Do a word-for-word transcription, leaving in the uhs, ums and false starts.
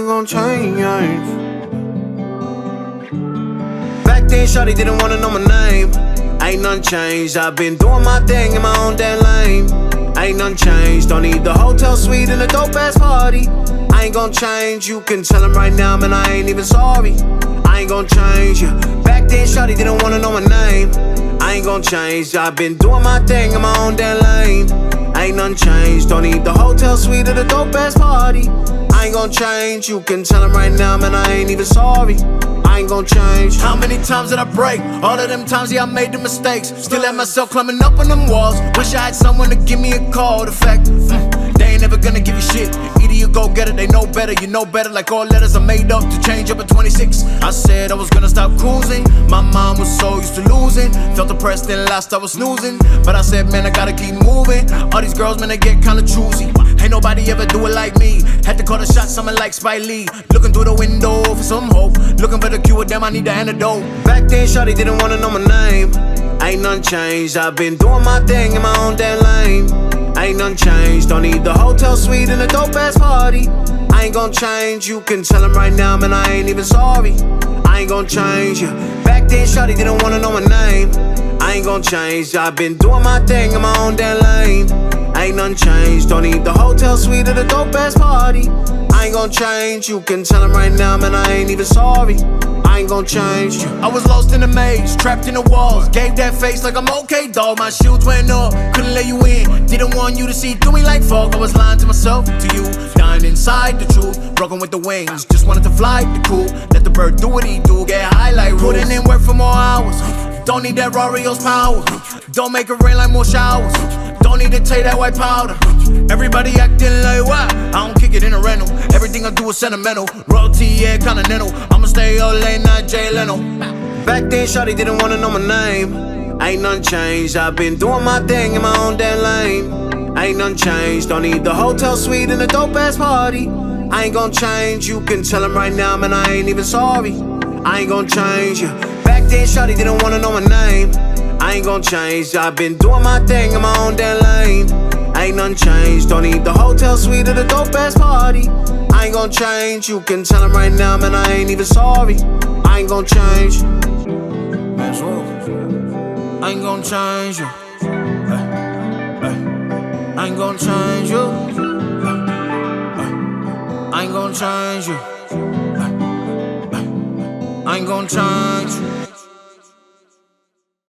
gon' change. Back then, shawty didn't wanna know my name. Ain't none changed, I've been doing my thing in my own damn lane. Ain't none changed, don't need the hotel suite and a dope ass party. I ain't gon' change, you can tell him right now, man, I ain't even sorry. I ain't gon' change, yeah. Back then, shawty didn't wanna know my name. I ain't gon' change, I've been doing my thing in my own damn lane. Ain't none changed, don't need the hotel suite or the dope ass party. I ain't gon' change, you can tell him right now, man, I ain't even sorry. I ain't gon' change. How many times did I break? All of them times, yeah, I made the mistakes. Still had myself climbing up on them walls. Wish I had someone to give me a call. The fact, mm, they ain't never gonna give you shit. Either you go get it, they know better, you know better. Like all letters are made up to change up at twenty-six. I said I was gonna stop cruising. My mind was so used to losing. Felt depressed and lost, I was snoozing. But I said, man, I gotta keep moving. All these girls, man, they get kinda choosy. Ain't nobody ever do it like me. Had to call the shot, something like Spike Lee. Looking through the window for some hope. Looking for the cure, damn, I need the antidote. Back then, shawty didn't wanna know my name. Ain't none changed, I've been doing my thing in my own damn lane. Ain't none changed, don't need the hotel suite and a dope ass party. I ain't gon' change, you can tell him right now, man, I ain't even sorry. I ain't gon' change, yeah. Back then, shawty didn't wanna know my name. I ain't gon' change, I've been doing my thing in my own damn lane. Ain't none changed, don't need the hotel suite or the dope ass party. I ain't gon' change, you can tell him right now, man, I ain't even sorry. I ain't gon' change. I was lost in the maze, trapped in the walls. Gave that face like I'm okay, dog. My shoes went up, couldn't let you in. Didn't want you to see through me like fog. I was lying to myself, to you, dying inside the truth. Broken with the wings, just wanted to fly the cool. Let the bird do what he do, get high like rules. Putting in work for more hours. Don't need that Rario's power. Don't make it rain like more showers. Don't need to take that white powder. Everybody acting like what? I don't kick it in a rental. Everything I do is sentimental. Royalty, yeah, continental. I'ma stay all late, not Jay Leno. Back then, shawty didn't wanna know my name. Ain't none changed, I've been doing my thing in my own damn lane. Ain't none changed, don't need the hotel suite and a dope ass party. I ain't gon' change, you can tell him right now, man, I ain't even sorry. I ain't gon' change, yeah. Back then, shawty didn't wanna know my name. I ain't gon' change, I've been doing my thing in my own damn lane. Ain't none changed, don't need the hotel suite or the dope ass party. I ain't gon' change, you can tell him right now, man, I ain't even sorry. I ain't gon' change. I ain't gon' change you. I ain't gon' change you. I ain't gon' change you. I ain't gon' change you.